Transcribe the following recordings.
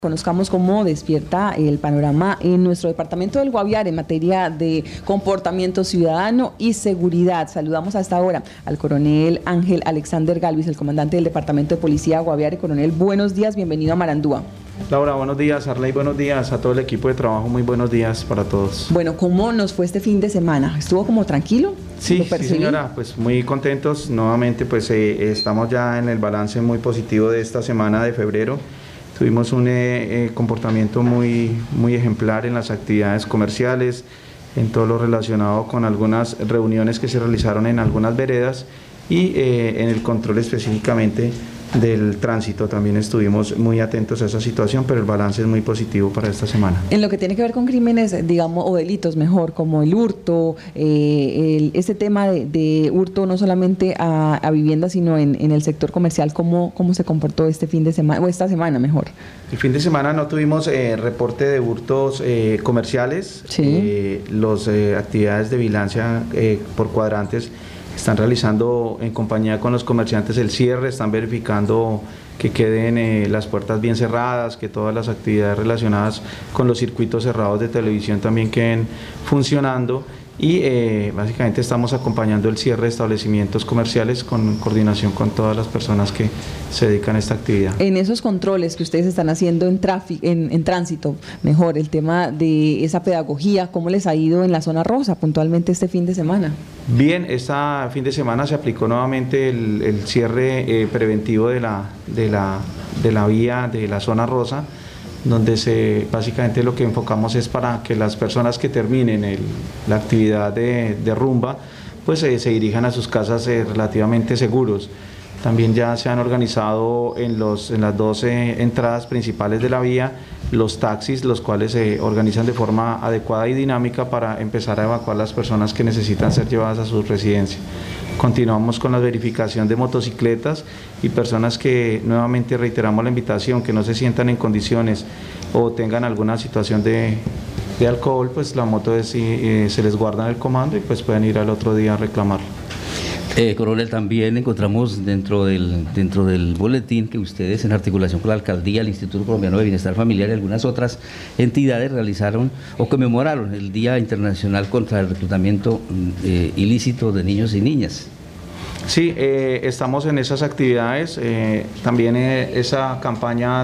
Conozcamos cómo despierta el panorama en nuestro departamento del Guaviare en materia de comportamiento ciudadano y seguridad. Saludamos a esta hora al coronel Ángel Alexander Galvis, el comandante del Departamento de Policía Guaviare. Coronel, buenos días, bienvenido a Marandúa. Laura, buenos días. Arley, buenos días. A todo el equipo de trabajo, muy buenos días para todos. Bueno, ¿cómo nos fue este fin de semana? ¿Estuvo como tranquilo? Sí, señora, pues muy contentos. Nuevamente, pues estamos ya en el balance muy positivo de esta semana de febrero. Tuvimos un comportamiento muy ejemplar en las actividades comerciales, en todo lo relacionado con algunas reuniones que se realizaron en algunas veredas y en el control específicamente del tránsito. También estuvimos muy atentos a esa situación, pero el balance es muy positivo para esta semana. En lo que tiene que ver con crímenes, digamos, o delitos mejor, como el hurto, ese tema de hurto no solamente a viviendas, sino en el sector comercial, ¿cómo se comportó este fin de semana, o esta semana mejor? El fin de semana no tuvimos reporte de hurtos comerciales. Sí. Las actividades de vigilancia por cuadrantes están realizando en compañía con los comerciantes el cierre, están verificando que queden las puertas bien cerradas, que todas las actividades relacionadas con los circuitos cerrados de televisión también queden funcionando y básicamente estamos acompañando el cierre de establecimientos comerciales con coordinación con todas las personas que se dedican a esta actividad. En esos controles que ustedes están haciendo en tránsito, mejor, el tema de esa pedagogía, ¿cómo les ha ido en la zona rosa puntualmente este fin de semana? Bien, este fin de semana se aplicó nuevamente el cierre preventivo de la vía de la zona rosa, donde básicamente lo que enfocamos es para que las personas que terminen la actividad de rumba pues se dirijan a sus casas relativamente seguros. También ya se han organizado en las 12 entradas principales de la vía los taxis, los cuales se organizan de forma adecuada y dinámica para empezar a evacuar las personas que necesitan ser llevadas a su residencia. Continuamos con la verificación de motocicletas y personas que nuevamente reiteramos la invitación, que no se sientan en condiciones o tengan alguna situación de alcohol, pues la moto se les guarda en el comando y pues pueden ir al otro día a reclamarlo. Coronel, también encontramos dentro del boletín que ustedes, en articulación con la Alcaldía, el Instituto Colombiano de Bienestar Familiar y algunas otras entidades, realizaron o conmemoraron el Día Internacional contra el Reclutamiento Ilícito de Niños y Niñas. Sí, estamos en esas actividades. También esa campaña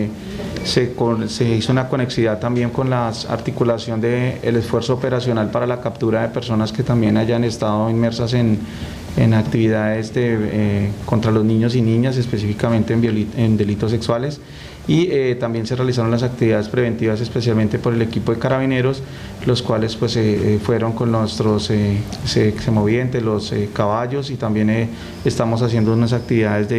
se hizo una conexidad también con la articulación del esfuerzo operacional para la captura de personas que también hayan estado inmersas en actividades contra los niños y niñas, específicamente en delitos sexuales. Y también se realizaron las actividades preventivas especialmente por el equipo de carabineros, los cuales pues fueron con nuestros semovientes, los caballos, y también estamos haciendo unas actividades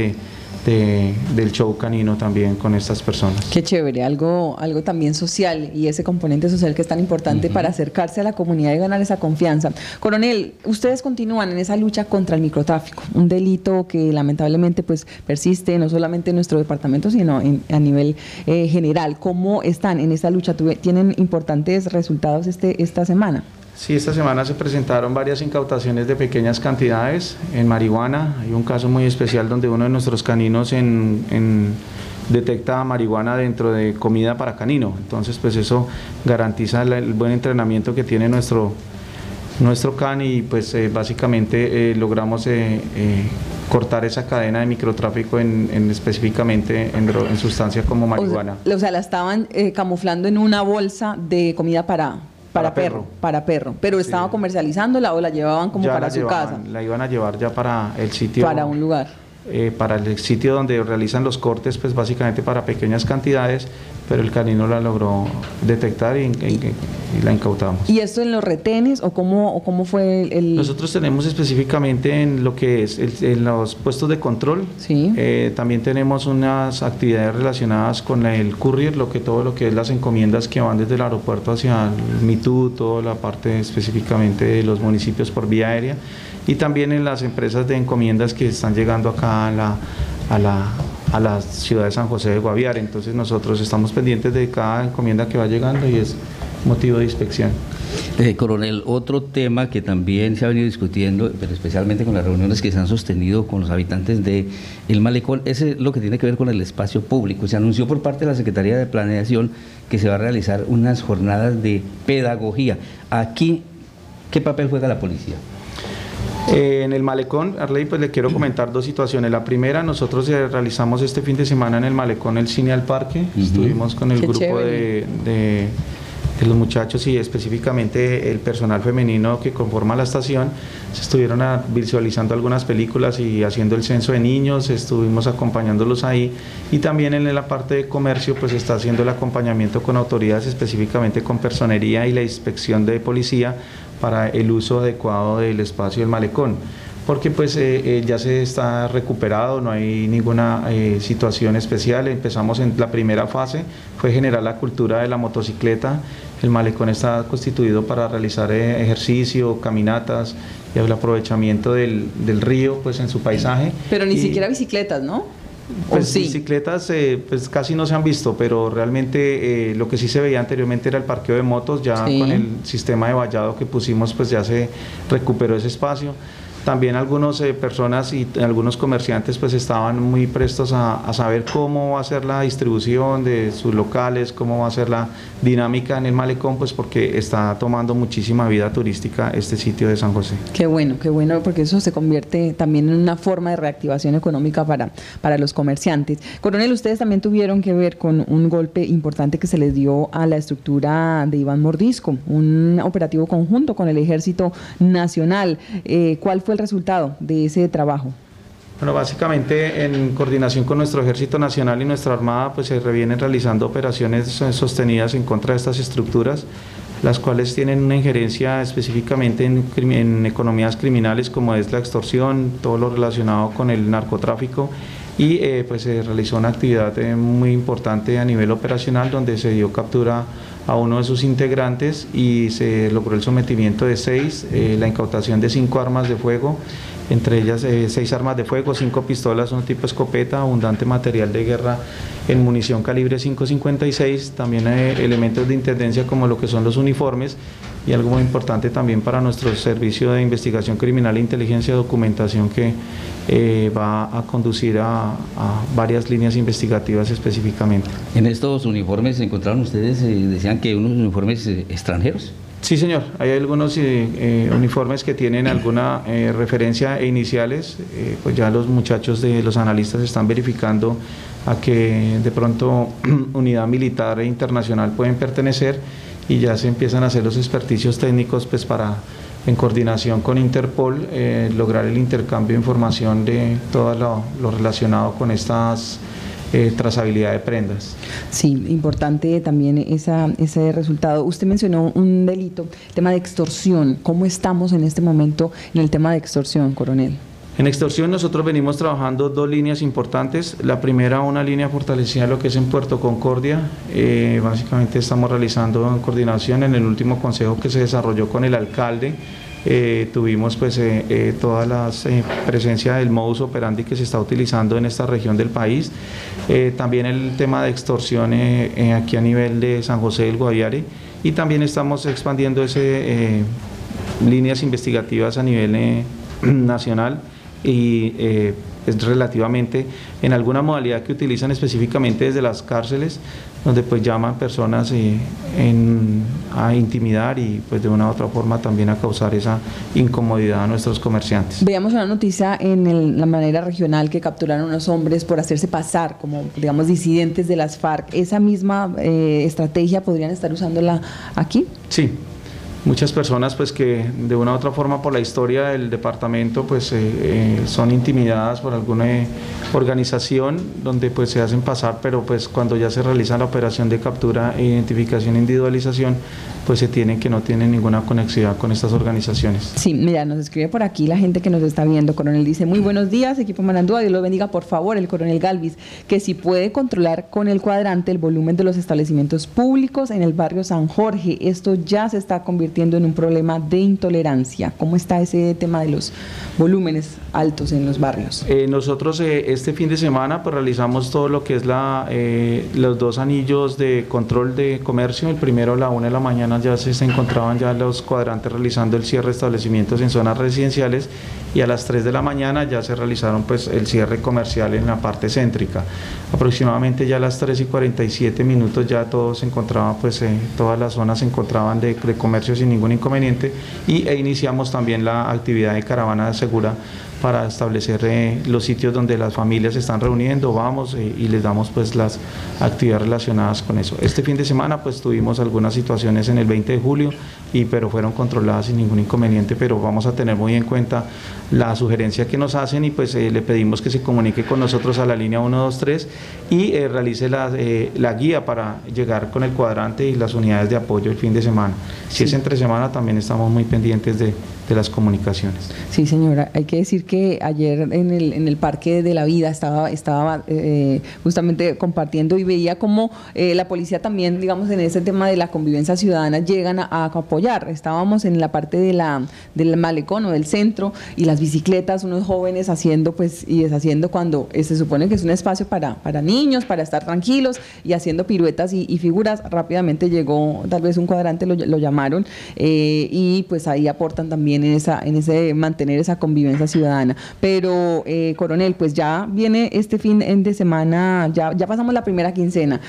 del show canino también con estas personas. Qué chévere, algo también social, y ese componente social que es tan importante para acercarse a la comunidad y ganar esa confianza. Coronel, ustedes continúan en esa lucha contra el microtráfico, un delito que lamentablemente pues persiste no solamente en nuestro departamento, sino a nivel general. ¿Cómo están en esa lucha? ¿Tienen importantes resultados esta semana? Sí, esta semana se presentaron varias incautaciones de pequeñas cantidades en marihuana. Hay un caso muy especial donde uno de nuestros caninos detecta marihuana dentro de comida para canino. Entonces, pues eso garantiza el buen entrenamiento que tiene nuestro can y pues básicamente logramos cortar esa cadena de microtráfico específicamente en sustancias como marihuana. O sea, la estaban camuflando en una bolsa de comida para perro, pero estaba sí, comercializándola o la llevaban como para su casa. La iban a llevar ya para el sitio. Para un lugar. Para el sitio donde realizan los cortes, pues básicamente para pequeñas cantidades, pero el canino la logró detectar y la incautamos. ¿Y esto en los retenes o cómo fue el...? Nosotros tenemos específicamente en lo que es en los puestos de control. Sí. También tenemos unas actividades relacionadas con el courier, todo lo que es las encomiendas que van desde el aeropuerto hacia el MITU, toda la parte específicamente de los municipios por vía aérea, y también en las empresas de encomiendas que están llegando acá a la ciudad de San José de Guaviare. Entonces nosotros estamos pendientes de cada encomienda que va llegando y es motivo de inspección. Coronel, otro tema que también se ha venido discutiendo, pero especialmente con las reuniones que se han sostenido con los habitantes de El Malecón, es lo que tiene que ver con el espacio público. Se anunció por parte de la Secretaría de Planeación que se va a realizar unas jornadas de pedagogía. Aquí, ¿qué papel juega la policía? En el Malecón, Arley, pues le quiero comentar dos situaciones. La primera, nosotros realizamos este fin de semana en el Malecón el Cine al Parque. Estuvimos con el grupo de los muchachos y específicamente el personal femenino que conforma la estación. Se estuvieron visualizando algunas películas y haciendo el censo de niños, estuvimos acompañándolos ahí, y también en la parte de comercio pues está haciendo el acompañamiento con autoridades, específicamente con personería y la inspección de policía para el uso adecuado del espacio del Malecón, porque pues ya se está recuperado, no hay ninguna situación especial. Empezamos en la primera fase, fue generar la cultura de la motocicleta. El Malecón está constituido para realizar ejercicio, caminatas y el aprovechamiento del río pues en su paisaje. Pero ni siquiera bicicletas, ¿no? Pues sí. Bicicletas pues casi no se han visto, pero realmente lo que sí se veía anteriormente era el parqueo de motos. Ya con el sistema de vallado que pusimos pues ya se recuperó ese espacio. También algunas personas y algunos comerciantes pues estaban muy prestos a saber cómo va a ser la distribución de sus locales, cómo va a ser la dinámica en el Malecón, pues porque está tomando muchísima vida turística este sitio de San José. Qué bueno, porque eso se convierte también en una forma de reactivación económica para los comerciantes. Coronel, ustedes también tuvieron que ver con un golpe importante que se les dio a la estructura de Iván Mordisco, un operativo conjunto con el Ejército Nacional. ¿Cuál fue el resultado de ese trabajo? Bueno, básicamente en coordinación con nuestro Ejército Nacional y nuestra Armada pues se vienen realizando operaciones sostenidas en contra de estas estructuras, las cuales tienen una injerencia específicamente en economías criminales como es la extorsión, todo lo relacionado con el narcotráfico, y pues se realizó una actividad muy importante a nivel operacional donde se dio captura a uno de sus integrantes y se logró el sometimiento de 6, la incautación de 5 armas de fuego, entre ellas 6 armas de fuego, 5 pistolas, un tipo escopeta, abundante material de guerra en munición calibre .556, también elementos de intendencia como lo que son los uniformes, y algo muy importante también para nuestro servicio de investigación criminal e inteligencia, documentación que va a conducir a varias líneas investigativas específicamente. ¿En estos uniformes se encontraron ustedes, decían que unos uniformes extranjeros? Sí, señor, hay algunos uniformes que tienen alguna referencia e iniciales, pues ya los muchachos de los analistas están verificando a que de pronto unidad militar e internacional pueden pertenecer, y ya se empiezan a hacer los experticios técnicos pues para, en coordinación con Interpol, lograr el intercambio de información de todo lo relacionado con estas trazabilidad de prendas. Sí, importante también ese resultado. Usted mencionó un delito, el tema de extorsión. ¿Cómo estamos en este momento en el tema de extorsión, coronel? En extorsión nosotros venimos trabajando 2 líneas importantes. La primera, una línea fortalecida, lo que es en Puerto Concordia. Básicamente estamos realizando en coordinación en el último consejo que se desarrolló con el alcalde. Tuvimos pues toda la presencia del modus operandi que se está utilizando en esta región del país. También el tema de extorsión aquí a nivel de San José del Guaviare, y también estamos expandiendo líneas investigativas a nivel nacional, y es relativamente en alguna modalidad que utilizan específicamente desde las cárceles, donde pues llaman personas a intimidar y pues de una u otra forma también a causar esa incomodidad a nuestros comerciantes. Veamos una noticia en la manera regional que capturaron a unos hombres por hacerse pasar como, digamos, disidentes de las FARC. ¿Esa misma estrategia podrían estar usándola aquí? Sí. Muchas personas pues que de una u otra forma por la historia del departamento pues son intimidadas por alguna organización donde pues se hacen pasar, pero pues cuando ya se realiza la operación de captura, identificación e individualización, pues se tiene que no tienen ninguna conexión con estas organizaciones. Sí, mira, nos escribe por aquí la gente que nos está viendo. Coronel dice: muy buenos días, equipo Marandúa, Dios lo bendiga, por favor, el coronel Galvis, que si puede controlar con el cuadrante el volumen de los establecimientos públicos en el barrio San Jorge. Esto ya se está convirtiendo convirtiendo en un problema de intolerancia. ¿Cómo está ese tema de los volúmenes altos en los barrios? Nosotros este fin de semana pues realizamos todo lo que es los 2 anillos de control de comercio. El primero a la 1 de la mañana ya se encontraban ya los cuadrantes realizando el cierre de establecimientos en zonas residenciales, y a las 3 de la mañana ya se realizaron pues el cierre comercial en la parte céntrica. Aproximadamente ya a las 3:47 ya todo se encontraba, pues todas las zonas se encontraban de comercio sin ningún inconveniente, e iniciamos también la actividad de caravana segura para establecer los sitios donde las familias se están reuniendo, vamos y les damos pues las actividades relacionadas con eso. Este fin de semana pues tuvimos algunas situaciones en el 20 de julio, pero fueron controladas sin ningún inconveniente, pero vamos a tener muy en cuenta la sugerencia que nos hacen, y pues le pedimos que se comunique con nosotros a la línea 123 y realice la guía para llegar con el cuadrante y las unidades de apoyo el fin de semana. Si es entre semana, también estamos muy pendientes de las comunicaciones. Sí, señora, hay que decir que ayer en el Parque de la Vida estaba justamente compartiendo y veía cómo la policía también, digamos, en ese tema de la convivencia ciudadana llegan a apoyar. Estábamos en la parte del malecón o del centro, y las bicicletas, unos jóvenes haciendo pues y deshaciendo, cuando se supone que es un espacio para niños, para estar tranquilos, y haciendo piruetas y figuras. Rápidamente llegó tal vez un cuadrante, lo llamaron, y pues ahí aportan también en ese mantener esa convivencia ciudadana. Pero coronel, pues ya viene este fin de semana, ya pasamos la primera quincena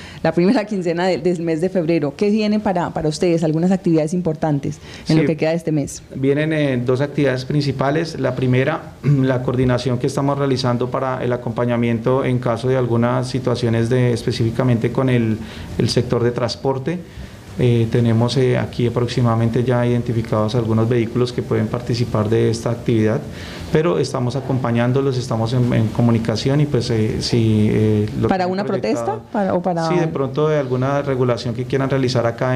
del mes de febrero. ¿Qué viene para ustedes? Algunas actividades importantes en lo que queda de este mes. Vienen 2 actividades principales. La primera, la coordinación que estamos realizando para el acompañamiento en caso de algunas situaciones específicamente con el sector de transporte. Tenemos aquí aproximadamente ya identificados algunos vehículos que pueden participar de esta actividad, pero estamos acompañándolos, estamos en comunicación, y pues si ¿para una protesta? Sí, de pronto de alguna regulación que quieran realizar acá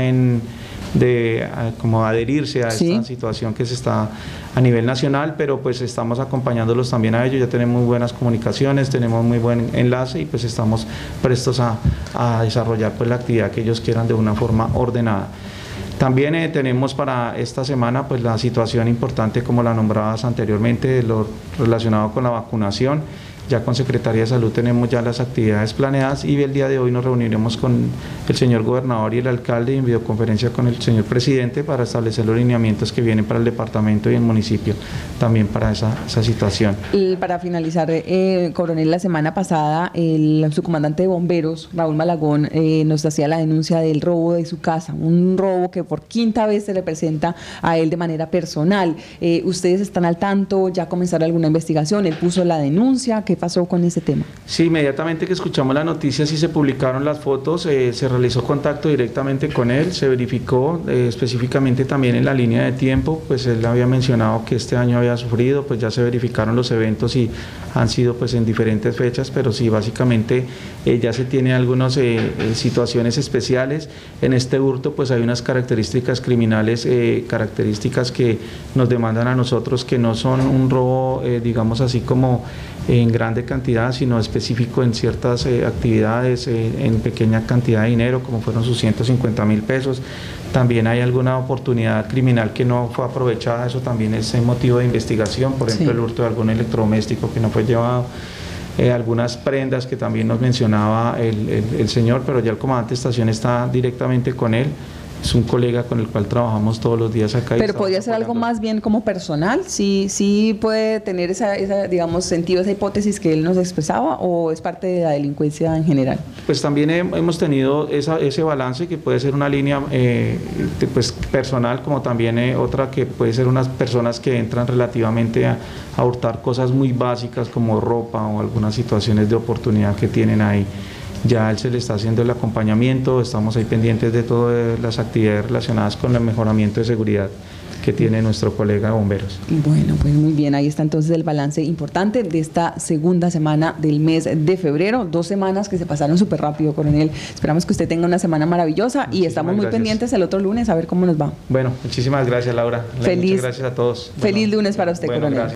como adherirse a esta situación que se está a nivel nacional, pero pues estamos acompañándolos también a ellos. Ya tenemos muy buenas comunicaciones, tenemos muy buen enlace, y pues estamos prestos a desarrollar pues la actividad que ellos quieran de una forma ordenada. También tenemos para esta semana pues la situación importante, como la nombrabas anteriormente, lo relacionado con la vacunación. Ya con Secretaría de Salud tenemos ya las actividades planeadas, y el día de hoy nos reuniremos con el señor gobernador y el alcalde, en videoconferencia con el señor presidente, para establecer los lineamientos que vienen para el departamento y el municipio también para esa situación. Y para finalizar, coronel, la semana pasada el subcomandante de bomberos, Raúl Malagón, nos hacía la denuncia del robo de su casa, un robo que por 5ª vez se le presenta a él de manera personal. ¿Ustedes están al tanto? ¿Ya comenzaron alguna investigación? ¿Él puso la denuncia? ¿Qué pasó con ese tema? Sí, inmediatamente que escuchamos las noticias y se publicaron las fotos, se realizó contacto directamente con él, se verificó específicamente también en la línea de tiempo, pues él había mencionado que este año había sufrido, pues ya se verificaron los eventos y han sido pues en diferentes fechas, pero sí, básicamente ya se tiene algunas situaciones especiales. En este hurto pues hay unas características criminales, características que nos demandan a nosotros, que no son un robo, digamos así como en grande cantidad, sino específico en ciertas actividades, en pequeña cantidad de dinero, como fueron sus 150.000 pesos. También hay alguna oportunidad criminal que no fue aprovechada, eso también es motivo de investigación, por ejemplo el hurto de algún electrodoméstico que no fue llevado, algunas prendas que también nos mencionaba el señor, pero ya el comandante de estación está directamente con él. Es un colega con el cual trabajamos todos los días acá. Pero podría ser algo más bien como personal, sí puede tener esa digamos sentido, esa hipótesis que él nos expresaba, o es parte de la delincuencia en general. Pues también hemos tenido ese balance, que puede ser una línea pues personal, como también otra que puede ser unas personas que entran relativamente a hurtar cosas muy básicas como ropa o algunas situaciones de oportunidad que tienen ahí. Ya él se le está haciendo el acompañamiento, estamos ahí pendientes de todas las actividades relacionadas con el mejoramiento de seguridad que tiene nuestro colega de bomberos. Bueno, pues muy bien, ahí está entonces el balance importante de esta segunda semana del mes de febrero, 2 semanas que se pasaron súper rápido, coronel. Esperamos que usted tenga una semana maravillosa y estamos muy pendientes el otro lunes a ver cómo nos va. Bueno, muchísimas gracias, Laura. Muchas gracias a todos. Feliz lunes para usted, coronel. Gracias.